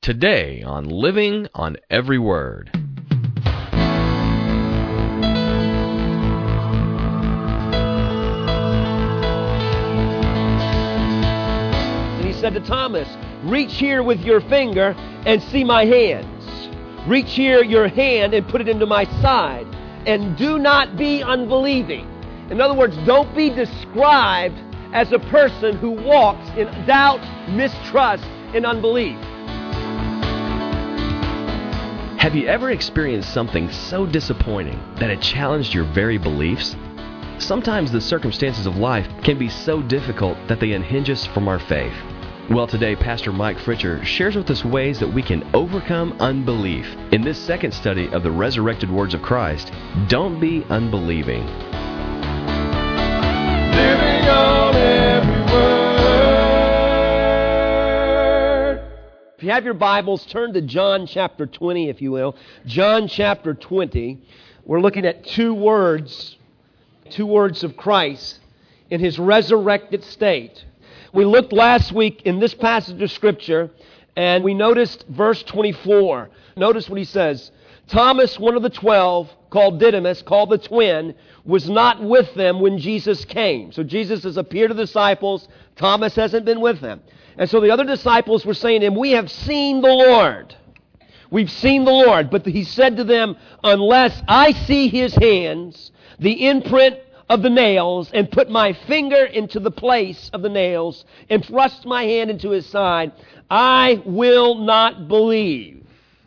today on Living on Every Word. And he said to Thomas, reach here with your finger and see my hands. Reach here your hand and put it into my side. And do not be unbelieving. In other words, don't be described as a person who walks in doubt, mistrust, and unbelief. Have you ever experienced something so disappointing that it challenged your very beliefs? Sometimes the circumstances of life can be so difficult that they unhinge us from our faith. Well, today, Pastor Mike Fritcher shares with us ways that we can overcome unbelief. In this second study of the resurrected words of Christ, don't be unbelieving. Living on every word. If you have your Bibles, turn to John chapter 20, if you will. John chapter 20. We're looking at two words of Christ in His resurrected state. We looked last week in this passage of Scripture, and we noticed verse 24. Notice what he says. Thomas, one of the 12, called Didymus, called the twin, was not with them when Jesus came. So Jesus has appeared to the disciples. Thomas hasn't been with them. And so the other disciples were saying to him, we have seen the Lord. We've seen the Lord. But he said to them, unless I see His hands, the imprint of the nails, and put my finger into the place of the nails, and thrust my hand into His side, I will not believe.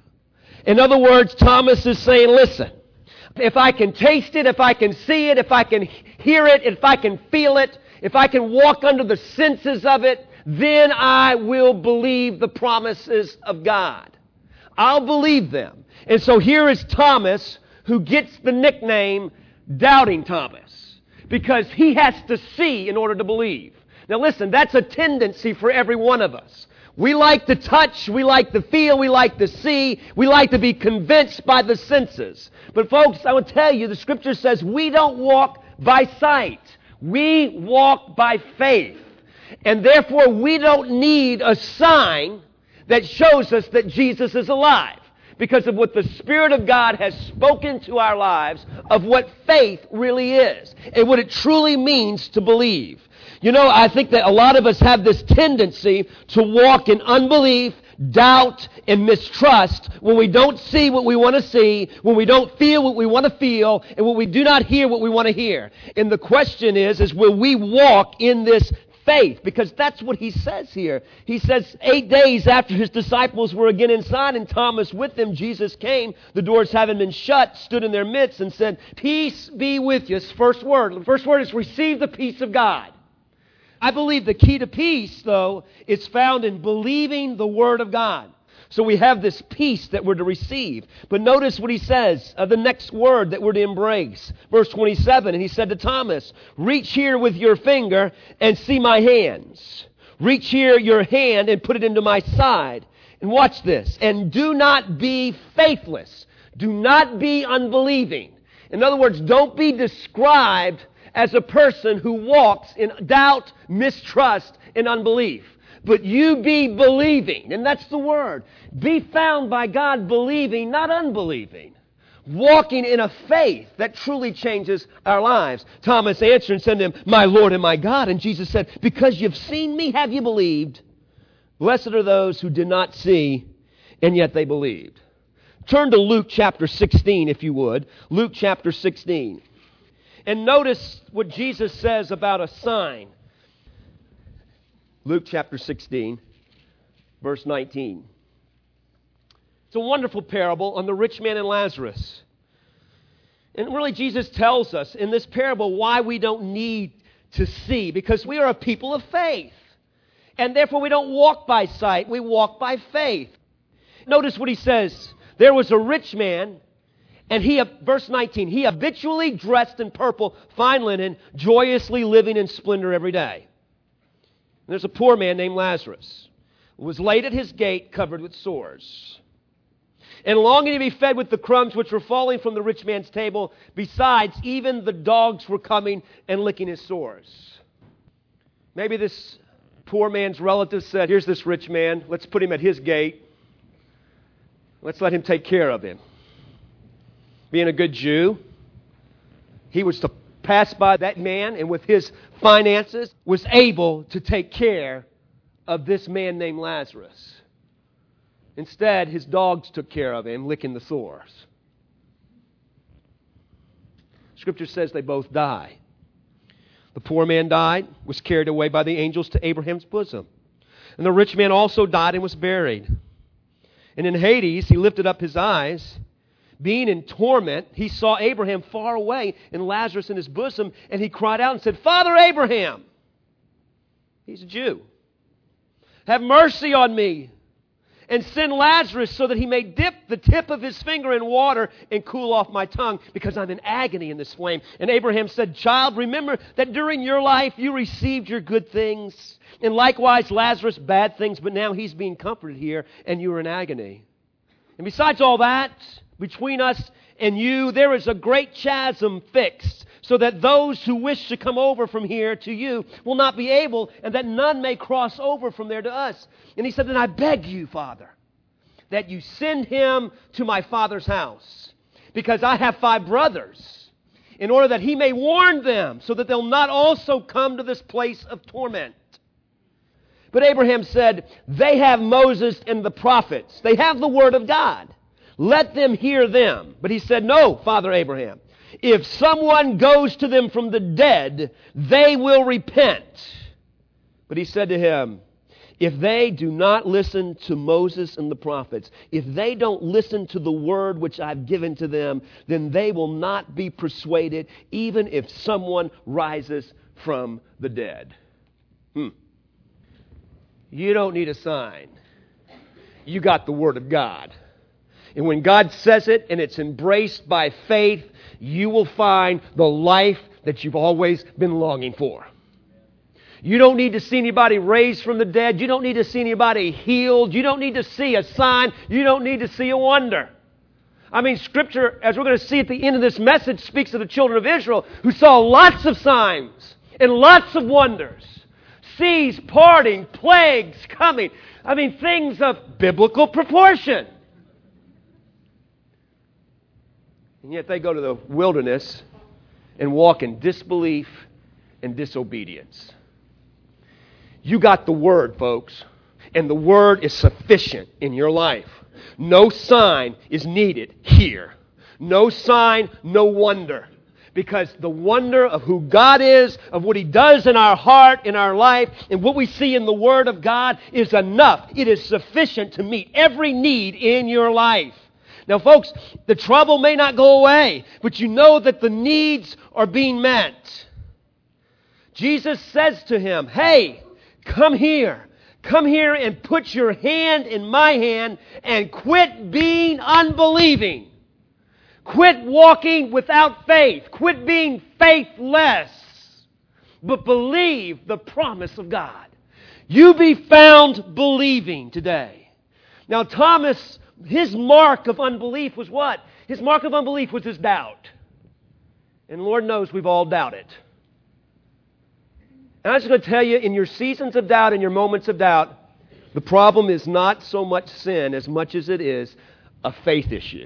In other words, Thomas is saying, listen, if I can taste it, if I can see it, if I can hear it, if I can feel it, if I can walk under the senses of it, then I will believe the promises of God. I'll believe them. And so here is Thomas, who gets the nickname Doubting Thomas, because he has to see in order to believe. Now listen, that's a tendency for every one of us. We like to touch, we like to feel, we like to see, we like to be convinced by the senses. But folks, I will tell you, the Scripture says we don't walk by sight. We walk by faith. And therefore, we don't need a sign that shows us that Jesus is alive, because of what the Spirit of God has spoken to our lives of what faith really is and what it truly means to believe. You know, I think that a lot of us have this tendency to walk in unbelief, doubt, and mistrust when we don't see what we want to see, when we don't feel what we want to feel, and when we do not hear what we want to hear. And the question is will we walk in this faith? Because that's what he says here. He says 8 days after his disciples were again inside and Thomas with them, Jesus came, the doors having been shut, stood in their midst and said, peace be with you. First word. The first word is receive the peace of God. I believe the key to peace, though, is found in believing the Word of God. So we have this peace that we're to receive. But notice what he says, the next word that we're to embrace. Verse 27, and he said to Thomas, reach here with your finger and see my hands. Reach here your hand and put it into my side. And watch this. And do not be faithless. Do not be unbelieving. In other words, don't be described as a person who walks in doubt, mistrust, and unbelief. But you be believing, and that's the word. Be found by God believing, not unbelieving. Walking in a faith that truly changes our lives. Thomas answered and said to him, my Lord and my God. And Jesus said, because you've seen me, have you believed? Blessed are those who did not see, and yet they believed. Turn to Luke chapter 16, if you would. Luke chapter 16. And notice what Jesus says about a sign. Luke chapter 16, verse 19. It's a wonderful parable on the rich man and Lazarus. And really Jesus tells us in this parable why we don't need to see, because we are a people of faith. And therefore we don't walk by sight, we walk by faith. Notice what he says. There was a rich man, and he, verse 19, he habitually dressed in purple, fine linen, joyously living in splendor every day. And there's a poor man named Lazarus, who was laid at his gate covered with sores, and longing to be fed with the crumbs which were falling from the rich man's table. Besides, even the dogs were coming and licking his sores. Maybe this poor man's relative said, here's this rich man, let's put him at his gate. Let's let him take care of him. Being a good Jew, he was to pass by that man and with his finances was able to take care of this man named Lazarus. Instead, his dogs took care of him, licking the sores. Scripture says they both die. The poor man died, was carried away by the angels to Abraham's bosom. And the rich man also died and was buried. And in Hades, he lifted up his eyes. Being in torment, he saw Abraham far away and Lazarus in his bosom, and he cried out and said, Father Abraham, he's a Jew, have mercy on me, and send Lazarus so that he may dip the tip of his finger in water and cool off my tongue, because I'm in agony in this flame. And Abraham said, Child, remember that during your life you received your good things, and likewise Lazarus bad things, but now he's being comforted here, and you are in agony. And besides all that, between us and you, there is a great chasm fixed, so that those who wish to come over from here to you will not be able, and that none may cross over from there to us. And he said, Then I beg you, Father, that you send him to my father's house, because I have 5 brothers, in order that he may warn them, so that they'll not also come to this place of torment. But Abraham said, They have Moses and the prophets. They have the word of God. Let them hear them. But he said, No, Father Abraham. If someone goes to them from the dead, they will repent. But he said to him, If they do not listen to Moses and the prophets, if they don't listen to the word which I've given to them, then they will not be persuaded, even if someone rises from the dead. You don't need a sign. You got the Word of God. And when God says it and it's embraced by faith, you will find the life that you've always been longing for. You don't need to see anybody raised from the dead. You don't need to see anybody healed. You don't need to see a sign. You don't need to see a wonder. I mean, Scripture, as we're going to see at the end of this message, speaks of the children of Israel who saw lots of signs and lots of wonders. Seas parting, plagues coming. I mean, things of biblical proportion. And yet they go to the wilderness and walk in disbelief and disobedience. You got the Word, folks, and the Word is sufficient in your life. No sign is needed here. No sign, no wonder. Because the wonder of who God is, of what He does in our heart, in our life, and what we see in the Word of God is enough. It is sufficient to meet every need in your life. Now, folks, the trouble may not go away, but you know that the needs are being met. Jesus says to him, Hey, come here. Come here and put your hand in my hand and quit being unbelieving. Quit walking without faith. Quit being faithless. But believe the promise of God. You be found believing today. Now, Thomas, his mark of unbelief was what? His mark of unbelief was his doubt. And Lord knows we've all doubted. And I'm just going to tell you, in your seasons of doubt, in your moments of doubt, the problem is not so much sin as much as it is a faith issue.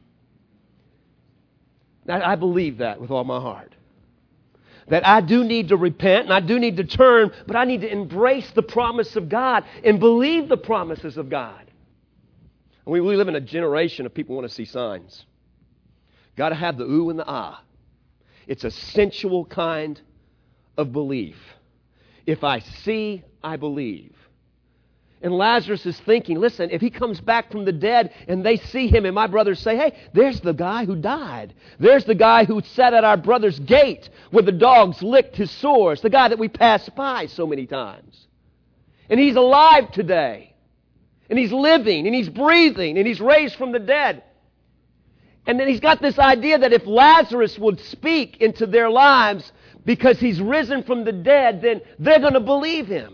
Now, I believe that with all my heart. That I do need to repent and I do need to turn, but I need to embrace the promise of God and believe the promises of God. And we live in a generation of people who want to see signs. Got to have the ooh and the ah. It's a sensual kind of belief. If I see, I believe. And Lazarus is thinking, listen, if he comes back from the dead and they see him and my brothers say, hey, there's the guy who died. There's the guy who sat at our brother's gate where the dogs licked his sores. The guy that we passed by so many times. And he's alive today. And he's living and he's breathing and he's raised from the dead. And then he's got this idea that if Lazarus would speak into their lives because he's risen from the dead, then they're going to believe him.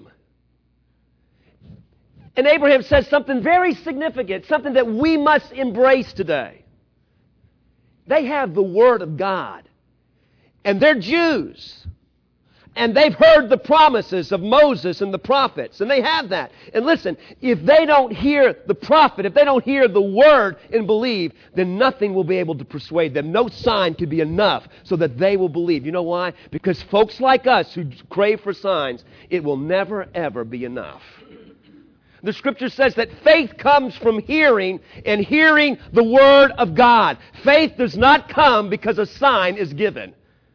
And Abraham says something very significant, something that we must embrace today. They have the Word of God. And they're Jews. And they've heard the promises of Moses and the prophets, and they have that. And listen, if they don't hear the prophet, if they don't hear the word and believe, then nothing will be able to persuade them. No sign could be enough so that they will believe. You know why? Because folks like us who crave for signs, it will never, ever be enough. The Scripture says that faith comes from hearing, and hearing the Word of God. Faith does not come because a sign is given.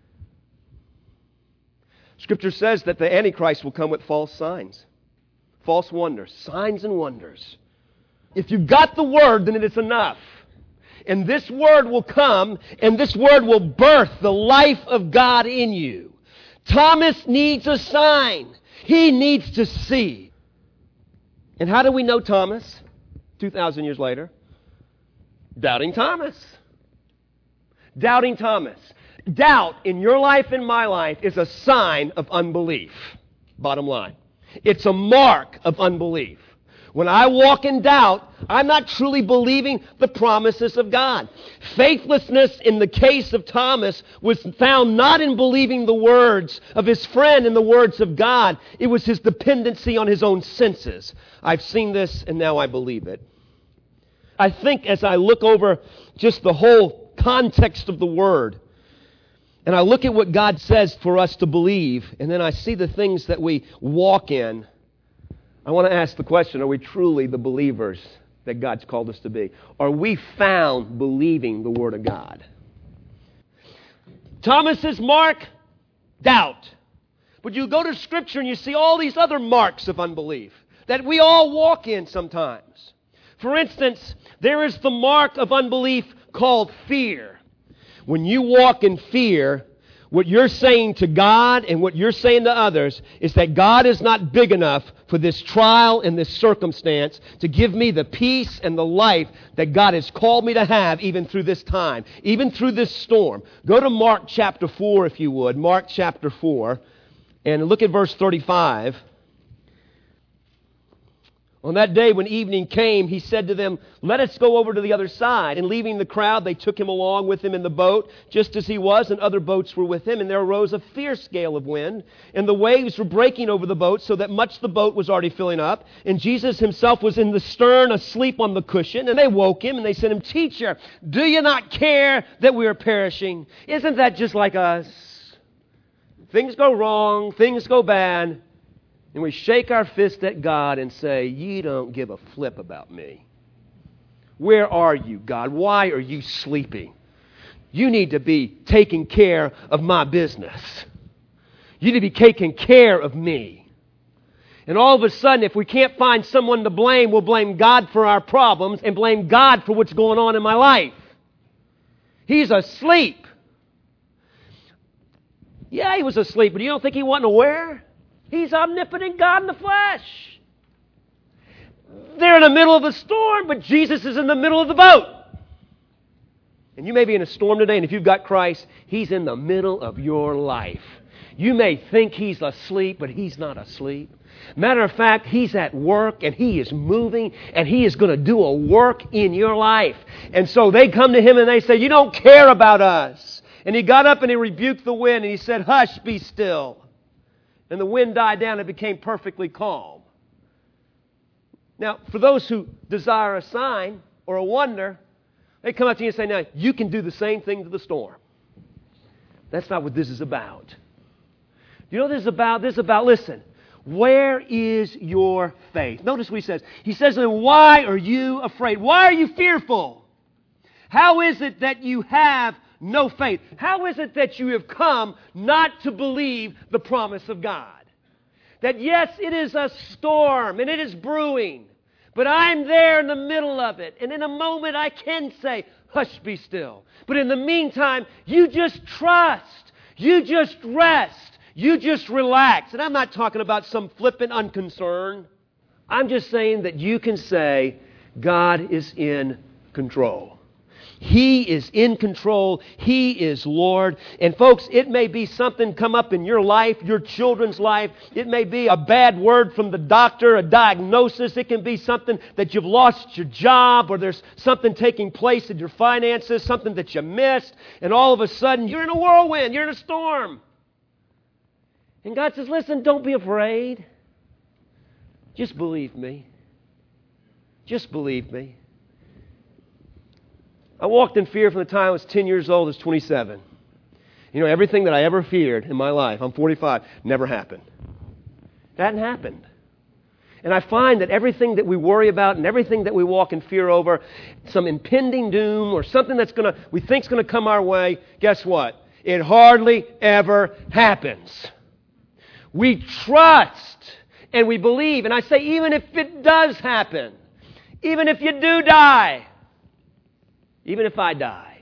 Scripture says that the Antichrist will come with false signs, false wonders, signs and wonders. If you've got the Word, then it is enough. And this Word will come, and this Word will birth the life of God in you. Thomas needs a sign. He needs to see. And how do we know Thomas 2,000 years later? Doubting Thomas. Doubting Thomas. Doubt in your life and my life is a sign of unbelief. Bottom line. It's a mark of unbelief. When I walk in doubt, I'm not truly believing the promises of God. Faithlessness in the case of Thomas was found not in believing the words of his friend and the words of God. It was his dependency on his own senses. I've seen this and now I believe it. I think as I look over just the whole context of the Word, and I look at what God says for us to believe, and then I see the things that we walk in, I want to ask the question, are we truly the believers that God's called us to be? Are we found believing the Word of God? Thomas's mark, doubt. But you go to Scripture and you see all these other marks of unbelief that we all walk in sometimes. For instance, there is the mark of unbelief called fear. When you walk in fear, what you're saying to God and what you're saying to others is that God is not big enough for this trial and this circumstance to give me the peace and the life that God has called me to have even through this time, even through this storm. Go to Mark chapter 4 if you would. Mark chapter 4 and look at verse 35. On that day when evening came, he said to them, "Let us go over to the other side." And leaving the crowd, they took him along with them in the boat, just as he was, and other boats were with him. And there arose a fierce gale of wind, and the waves were breaking over the boat, so that much the boat was already filling up. And Jesus himself was in the stern, asleep on the cushion. And they woke him, and they said to him, "Teacher, do you not care that we are perishing?" Isn't that just like us? Things go wrong, things go bad. And we shake our fist at God and say, "You don't give a flip about me. Where are you, God? Why are you sleeping? You need to be taking care of my business. You need to be taking care of me." And all of a sudden, if we can't find someone to blame, we'll blame God for our problems and blame God for what's going on in my life. He's asleep. Yeah, he was asleep, but you don't think he wasn't aware? He's omnipotent God in the flesh. They're in the middle of a storm, but Jesus is in the middle of the boat. And you may be in a storm today, and if you've got Christ, He's in the middle of your life. You may think He's asleep, but He's not asleep. Matter of fact, He's at work, and He is moving, and He is going to do a work in your life. And so they come to Him and they say, "You don't care about us." And He got up and He rebuked the wind, and He said, "Hush, be still." And the wind died down and became perfectly calm. Now, for those who desire a sign or a wonder, they come up to you and say, "Now, you can do the same thing to the storm." That's not what this is about. You know what this is about? This is about, listen, where is your faith? Notice what he says. He says, "Why are you afraid? Why are you fearful? How is it that you have no faith? How is it that you have come not to believe the promise of God? That yes, it is a storm and it is brewing, but I'm there in the middle of it. And in a moment I can say, 'Hush, be still.' But in the meantime, you just trust. You just rest. You just relax." And I'm not talking about some flippant unconcern. I'm just saying that you can say, God is in control. He is in control. He is Lord. And folks, it may be something come up in your life, your children's life. It may be a bad word from the doctor, a diagnosis. It can be something that you've lost your job, or there's something taking place in your finances, something that you missed. And all of a sudden, you're in a whirlwind. You're in a storm. And God says, listen, don't be afraid. Just believe me. Just believe me. I walked in fear from the time I was 10 years old to 27. You know, everything that I ever feared in my life, I'm 45, never happened. That hadn't happened. And I find that everything that we worry about and everything that we walk in fear over, some impending doom or something we think's going to come our way, guess what? It hardly ever happens. We trust and we believe. And I say, even if it does happen, even if you do die, even if I die,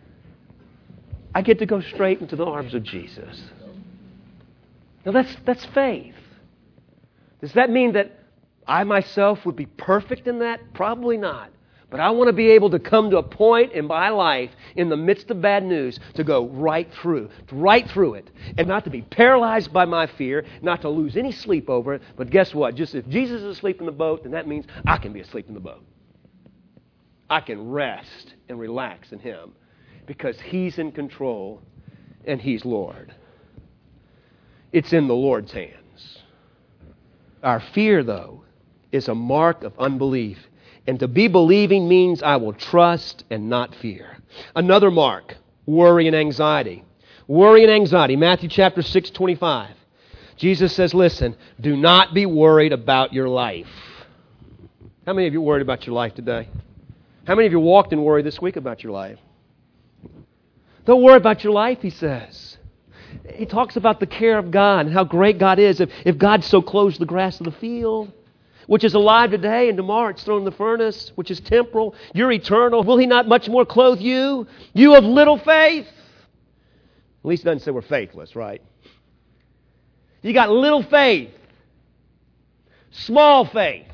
I get to go straight into the arms of Jesus. Now that's faith. Does that mean that I myself would be perfect in that? Probably not. But I want to be able to come to a point in my life, in the midst of bad news, to go right through it. And not to be paralyzed by my fear, not to lose any sleep over it. But guess what? Just if Jesus is asleep in the boat, then that means I can be asleep in the boat. I can rest and relax in Him because He's in control and He's Lord. It's in the Lord's hands. Our fear, though, is a mark of unbelief. And to be believing means I will trust and not fear. Another mark, worry and anxiety. Worry and anxiety, Matthew chapter 6:25. Jesus says, listen, do not be worried about your life. How many of you are worried about your life today? How many of you walked in worry this week about your life? Don't worry about your life, He says. He talks about the care of God and how great God is. If God so clothes the grass of the field, which is alive today and tomorrow it's thrown in the furnace, which is temporal, you're eternal, will He not much more clothe you? You of little faith? At least it doesn't say we're faithless, right? You got little faith. Small faith.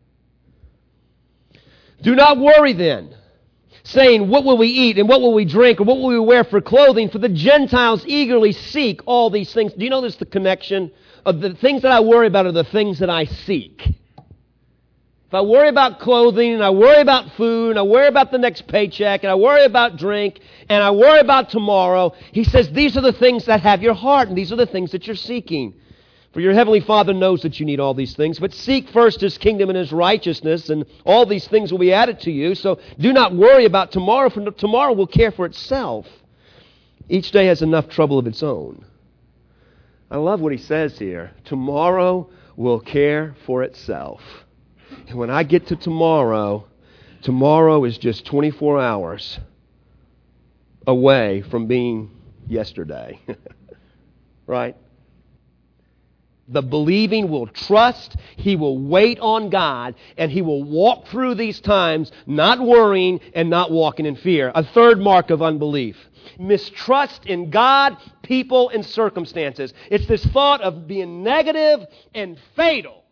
Do not worry then, saying, what will we eat, and what will we drink, or what will we wear for clothing? For the Gentiles eagerly seek all these things. Do you notice the connection? Of the things that I worry about are the things that I seek. If I worry about clothing, and I worry about food, and I worry about the next paycheck, and I worry about drink, and I worry about tomorrow, He says these are the things that have your heart, and these are the things that you're seeking. For your heavenly Father knows that you need all these things. But seek first His kingdom and His righteousness, and all these things will be added to you. So do not worry about tomorrow, for tomorrow will care for itself. Each day has enough trouble of its own. I love what He says here. Tomorrow will care for itself. And when I get to tomorrow is just 24 hours away from being yesterday. Right? The believing will trust, he will wait on God, and he will walk through these times not worrying and not walking in fear. A third mark of unbelief. Mistrust in God, people, and circumstances. It's this thought of being negative and fatal.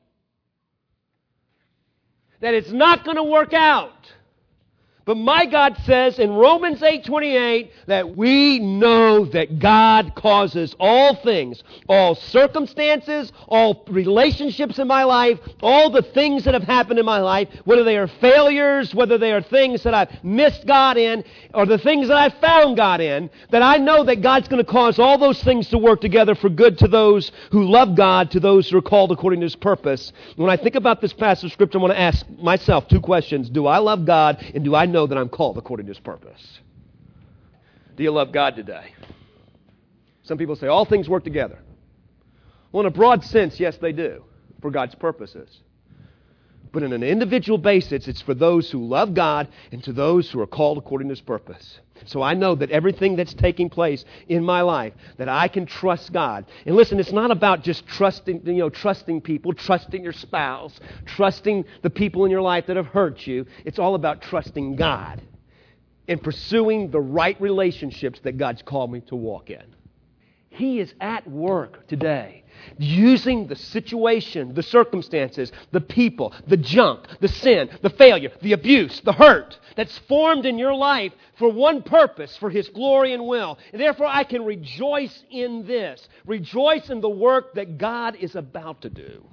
That it's not going to work out. But my God says in Romans 8:28 that we know that God causes all things, all circumstances, all relationships in my life, all the things that have happened in my life, whether they are failures, whether they are things that I've missed God in, or the things that I've found God in, that I know that God's going to cause all those things to work together for good to those who love God, to those who are called according to His purpose. When I think about this passage of Scripture, I want to ask myself two questions. Do I love God, and do I know that I'm called according to His purpose? Do you love God today? Some people say all things work together. Well, in a broad sense, yes, they do, for God's purposes. But in an individual basis, it's for those who love God and to those who are called according to His purpose. So I know that everything that's taking place in my life, that I can trust God. And listen, it's not about just trusting people, trusting your spouse, trusting the people in your life that have hurt you. It's all about trusting God and pursuing the right relationships that God's called me to walk in. He is at work today, using the situation, the circumstances, the people, the junk, the sin, the failure, the abuse, the hurt that's formed in your life for one purpose, for His glory and will. And therefore, I can rejoice in this. Rejoice in the work that God is about to do.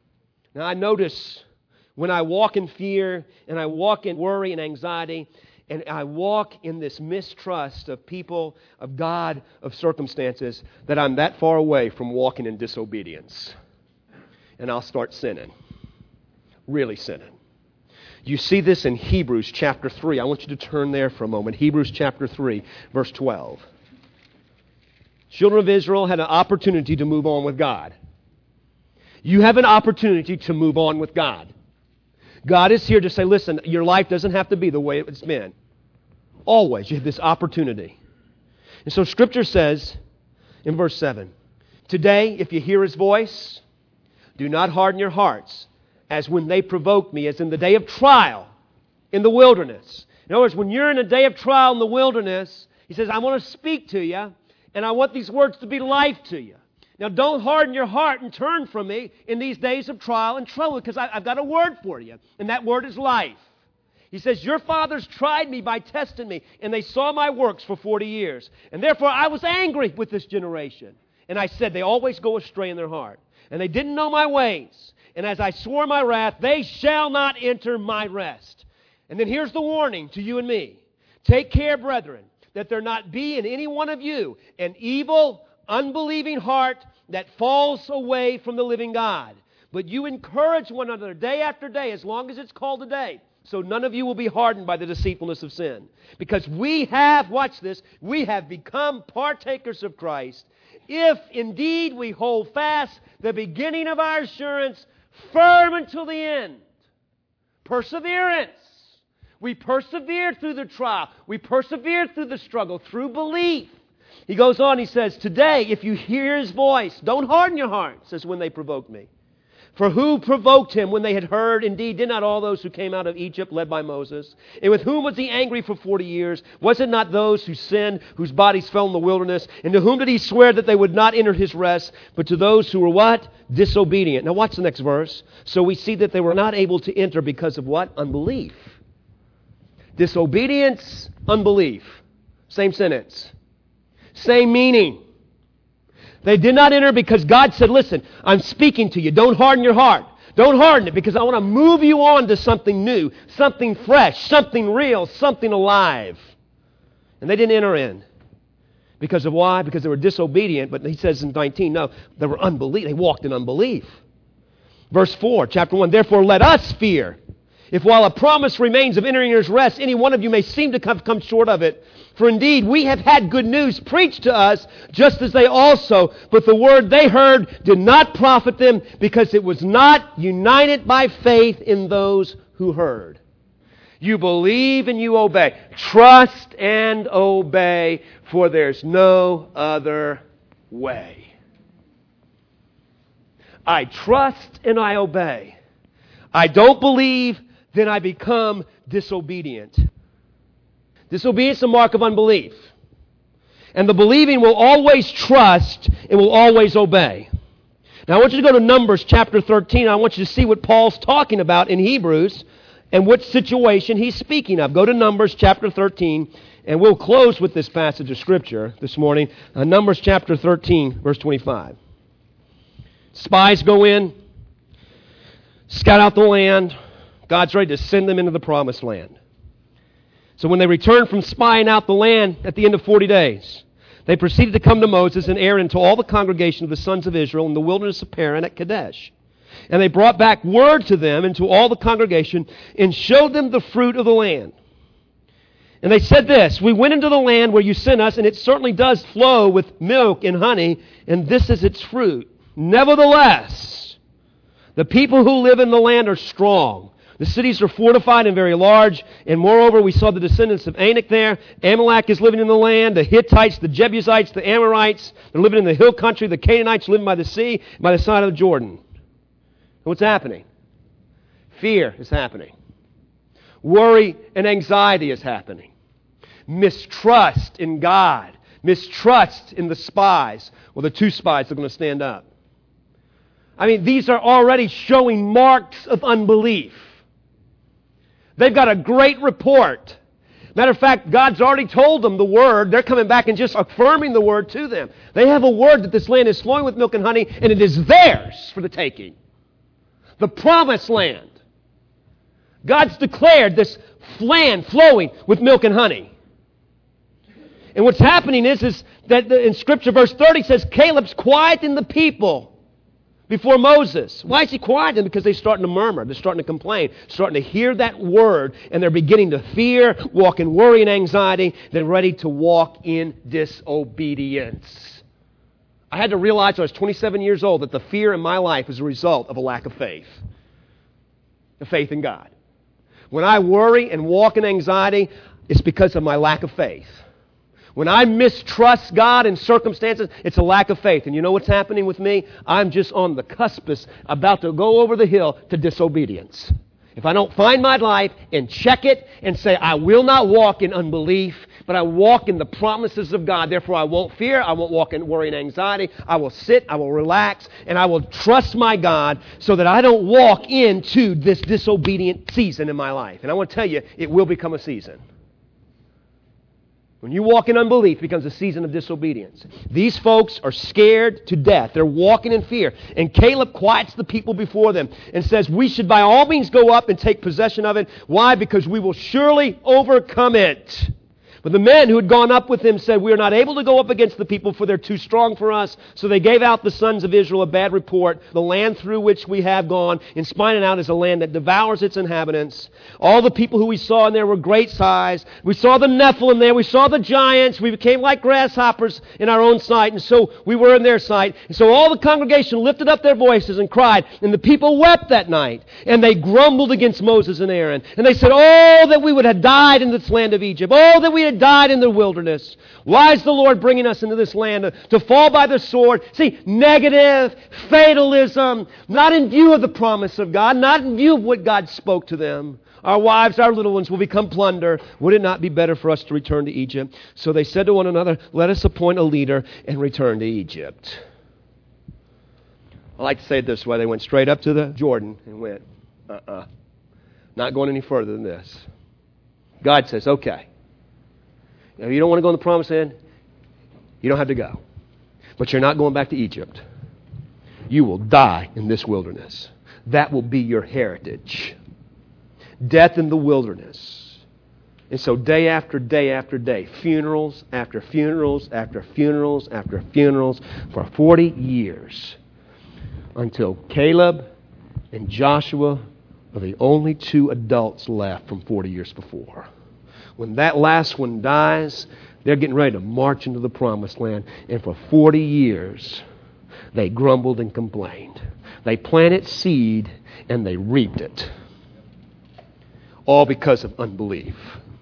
Now, I notice when I walk in fear and I walk in worry and anxiety, and I walk in this mistrust of people, of God, of circumstances, that I'm that far away from walking in disobedience. And I'll start sinning. Really sinning. You see this in Hebrews chapter 3. I want you to turn there for a moment. Hebrews chapter 3, verse 12. Children of Israel had an opportunity to move on with God. You have an opportunity to move on with God. God is here to say, listen, your life doesn't have to be the way it's been. Always, you have this opportunity. And so Scripture says in verse 7, today, if you hear His voice, do not harden your hearts, as when they provoked me, as in the day of trial in the wilderness. In other words, when you're in a day of trial in the wilderness, He says, I want to speak to you, and I want these words to be life to you. Now, don't harden your heart and turn from me in these days of trial and trouble, because I've got a word for you, and that word is life. He says, your fathers tried me by testing me, and they saw my works for 40 years. And therefore I was angry with this generation. And I said, they always go astray in their heart, and they didn't know my ways. And as I swore my wrath, they shall not enter my rest. And then here's the warning to you and me. Take care, brethren, that there not be in any one of you an evil, unbelieving heart that falls away from the living God. But you encourage one another day after day, as long as it's called a day, so none of you will be hardened by the deceitfulness of sin. Because we have, watch this, we have become partakers of Christ, if indeed we hold fast the beginning of our assurance firm until the end. Perseverance. We persevere through the trial. We persevere through the struggle, through belief. He goes on, he says, today, if you hear His voice, don't harden your hearts, as when they provoked me. For who provoked Him when they had heard? Indeed, did not all those who came out of Egypt led by Moses? And with whom was He angry for 40 years? Was it not those who sinned, whose bodies fell in the wilderness? And to whom did He swear that they would not enter His rest, but to those who were what? Disobedient. Now watch the next verse. So we see that they were not able to enter because of what? Unbelief. Disobedience, unbelief. Same sentence. Same meaning. They did not enter because God said, listen, I'm speaking to you. Don't harden your heart. Don't harden it, because I want to move you on to something new, something fresh, something real, something alive. And they didn't enter in. Because of why? Because they were disobedient. But He says in 19, no, they were unbelief. They walked in unbelief. Verse 4, chapter 1, therefore let us fear. If while a promise remains of entering His rest, any one of you may seem to come short of it. For indeed, we have had good news preached to us, just as they also. But the word they heard did not profit them, because it was not united by faith in those who heard. You believe and you obey. Trust and obey, for there's no other way. I trust and I obey. I don't believe, then I become disobedient. Disobedience is a mark of unbelief. And the believing will always trust and will always obey. Now I want you to go to Numbers chapter 13. I want you to see what Paul's talking about in Hebrews and what situation he's speaking of. Go to Numbers chapter 13, and we'll close with this passage of Scripture this morning. Numbers chapter 13, verse 25. Spies go in, scout out the land. God's ready to send them into the promised land. So when they returned from spying out the land at the end of 40 days, they proceeded to come to Moses and Aaron and to all the congregation of the sons of Israel in the wilderness of Paran at Kadesh. And they brought back word to them and to all the congregation and showed them the fruit of the land. And they said this, we went into the land where you sent us, and it certainly does flow with milk and honey, and this is its fruit. Nevertheless, the people who live in the land are strong. The cities are fortified and very large, and moreover, we saw the descendants of Anak there. Amalek is living in the land, the Hittites, the Jebusites, the Amorites. They're living in the hill country. The Canaanites living by the sea, by the side of the Jordan. And what's happening? Fear is happening. Worry and anxiety is happening. Mistrust in God. Mistrust in the spies. Well, the two spies are going to stand up. I mean, these are already showing marks of unbelief. They've got a great report. Matter of fact, God's already told them the word. They're coming back and just affirming the word to them. They have a word that this land is flowing with milk and honey, and it is theirs for the taking. The promised land. God's declared this land flowing with milk and honey. And what's happening is that in Scripture, verse 30 says, Caleb's quieting the people before Moses. Why is he quieting? Because they're starting to murmur. They're starting to complain. Starting to hear that word, and they're beginning to fear, walk in worry and anxiety. They're ready to walk in disobedience. I had to realize when I was 27 years old that the fear in my life is a result of a lack of faith. The faith in God. When I worry and walk in anxiety, it's because of my lack of faith. When I mistrust God in circumstances, it's a lack of faith. And you know what's happening with me? I'm just on the cusp, about to go over the hill to disobedience. If I don't find my life and check it and say, I will not walk in unbelief, but I walk in the promises of God. Therefore, I won't fear. I won't walk in worry and anxiety. I will sit. I will relax. And I will trust my God so that I don't walk into this disobedient season in my life. And I want to tell you, it will become a season. When you walk in unbelief, it becomes a season of disobedience. These folks are scared to death. They're walking in fear. And Caleb quiets the people before them and says, we should by all means go up and take possession of it. Why? Because we will surely overcome it. But the men who had gone up with him said, we are not able to go up against the people, for they're too strong for us. So they gave out the sons of Israel a bad report. The land through which we have gone, in spine and out, is a land that devours its inhabitants. All the people who we saw in there were great size. We saw the Nephilim there. We saw the giants. We became like grasshoppers in our own sight. And so we were in their sight. And so all the congregation lifted up their voices and cried. And the people wept that night. And they grumbled against Moses and Aaron. And they said, oh, that we would have died in this land of Egypt. Oh, that we had died in the wilderness. Why is the Lord bringing us into this land to fall by the sword? See, negative, fatalism, not in view of the promise of God, not in view of what God spoke to them. Our wives, our little ones will become plunder. Would it not be better for us to return to Egypt? So they said to one another, let us appoint a leader and return to Egypt. I like to say it this way. They went straight up to the Jordan and went, not going any further than this. God says, okay. If you don't want to go in the promised land, you don't have to go. But you're not going back to Egypt. You will die in this wilderness. That will be your heritage. Death in the wilderness. And so day after day after day, funerals after funerals after funerals after funerals for 40 years until Caleb and Joshua are the only two adults left from 40 years before. When that last one dies, they're getting ready to march into the promised land. And for 40 years, they grumbled and complained. They planted seed and they reaped it. All because of unbelief.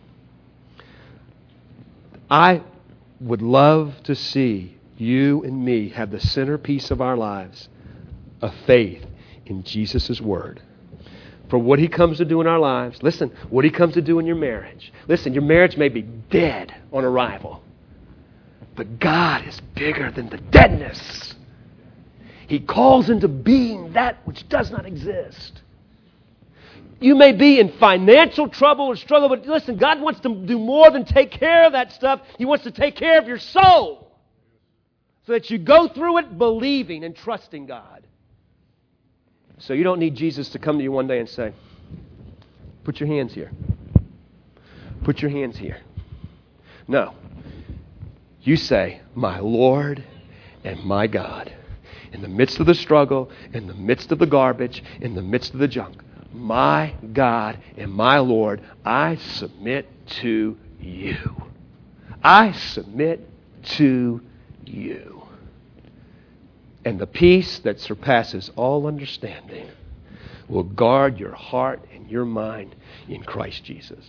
I would love to see you and me have the centerpiece of our lives of faith in Jesus' Word. For what He comes to do in our lives. Listen, what He comes to do in your marriage. Listen, your marriage may be dead on arrival. But God is bigger than the deadness. He calls into being that which does not exist. You may be in financial trouble or struggle, but listen, God wants to do more than take care of that stuff. He wants to take care of your soul. So that you go through it believing and trusting God. So you don't need Jesus to come to you one day and say, put your hands here. Put your hands here. No. You say, my Lord and my God. In the midst of the struggle, in the midst of the garbage, in the midst of the junk, my God and my Lord, I submit to you. I submit to you. And the peace that surpasses all understanding will guard your heart and your mind in Christ Jesus.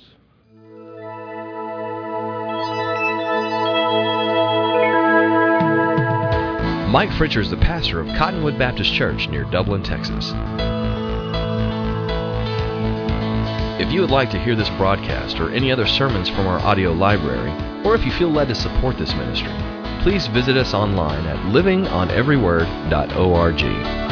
Mike Fritcher is the pastor of Cottonwood Baptist Church near Dublin, Texas. If you would like to hear this broadcast or any other sermons from our audio library, or if you feel led to support this ministry, please visit us online at livingoneveryword.org.